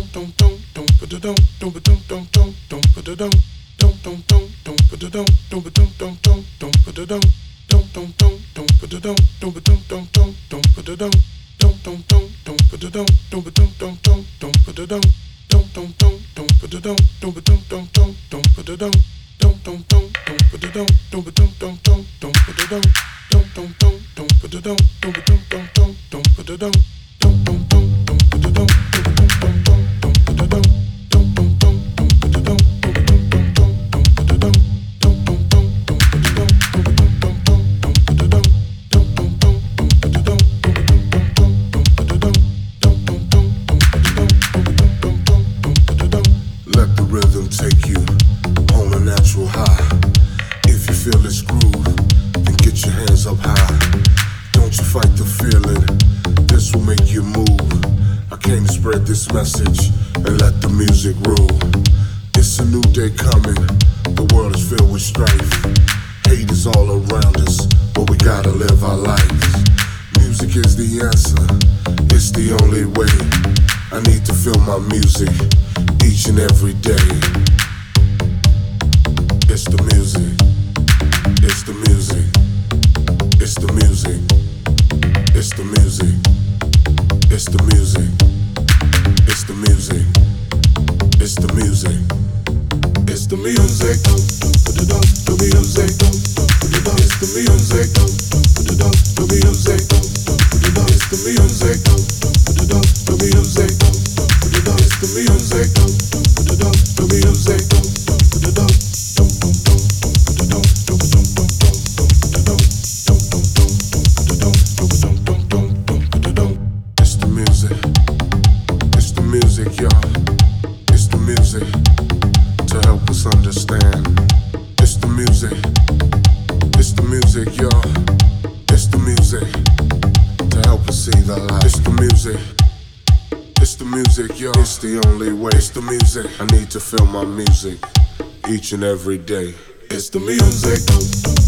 Each and every day. It's the music. The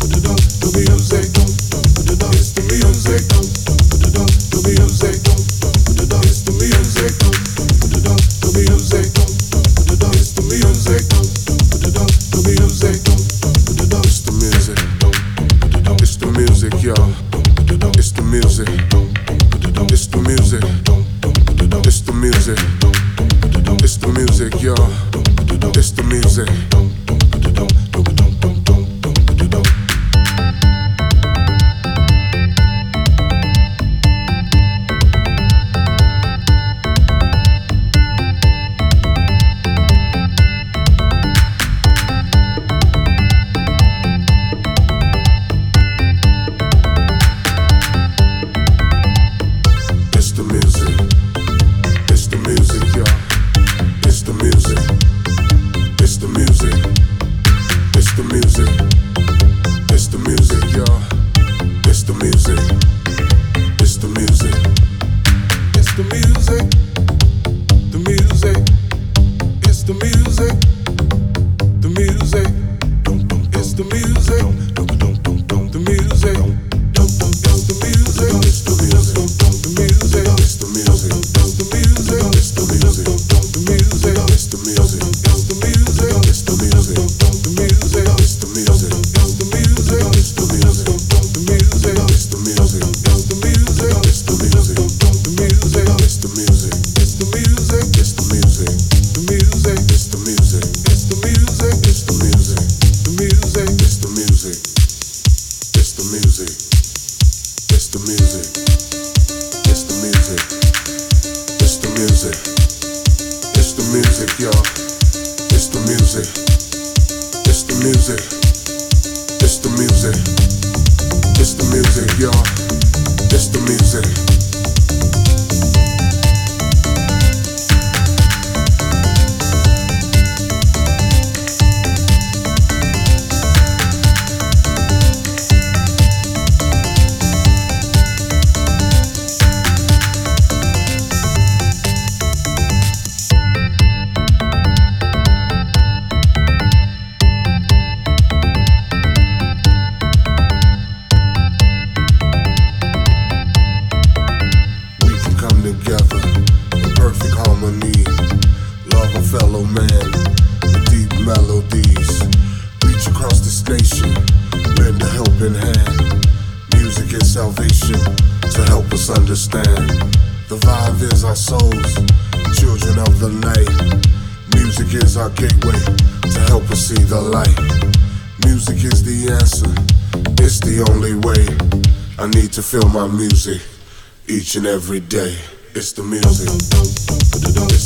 music. It's the music. The music. It's the music. The music. It's the music. The music. It's the music. It's the music, y'all. It's the music. It's the music. It's the music. It's the music, y'all. It's the music. of a fellow man with deep melodies. Reach across this nation, lend a helping hand. Music is salvation to help us understand. The vibe is our souls, children of the night. Music is our gateway to help us see the light. Music is the answer, it's the only way. I need to feel my music each and every day. It's the music.